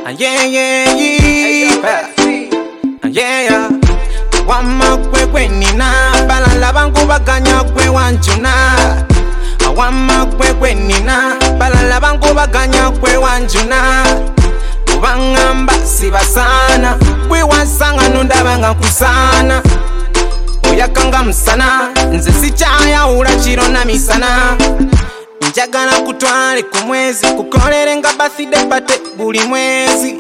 Yeah. Wama kwe nina balala bangu baganya kwe wanjuna. Wama kwe nina balala bangu baganya kwe wanjuna. Ubangamba sibasana kwe wasanga nunda banga kusana. Oyakanga msana nze sichaya urachiro na misana. Njagala kutwale ku mwezi kukolere nga birthday party buli mwezi.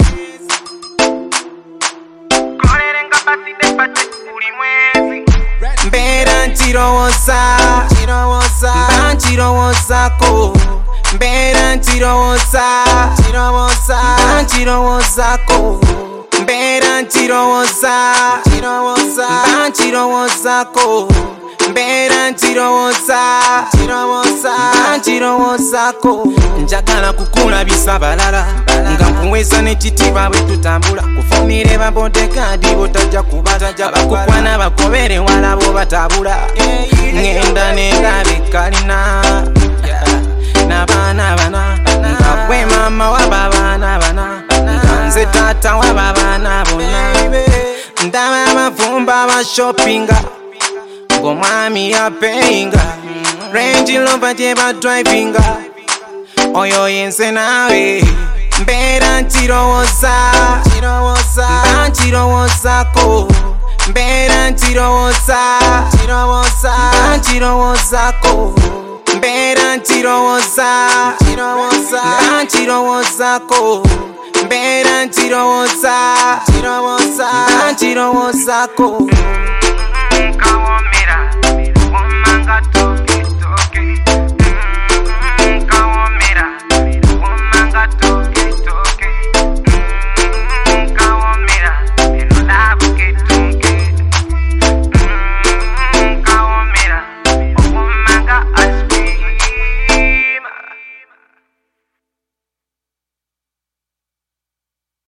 Mbera nchirowozako Mbera nchirowozako Mbera nchirowozako njagala kukula bisabalala nga mpuweza n'ekitiibwa bwe tutambula kufumire ba bodyguard botajja kubataja bakukwana bakobere wala bo batabula ngenda bekalina n'abaana bana nga gwe mama w'abaana bana nga nze taata w'abaana bonna ndaba abavumba ba shoppinga ng'omwami yapeyinga Range Rover gye ba drivinga oyo yense nawe mbera nchirowozako mbera nchirowozako mbera nchirowozako mbera nchirowozako Kawomera, womanga tu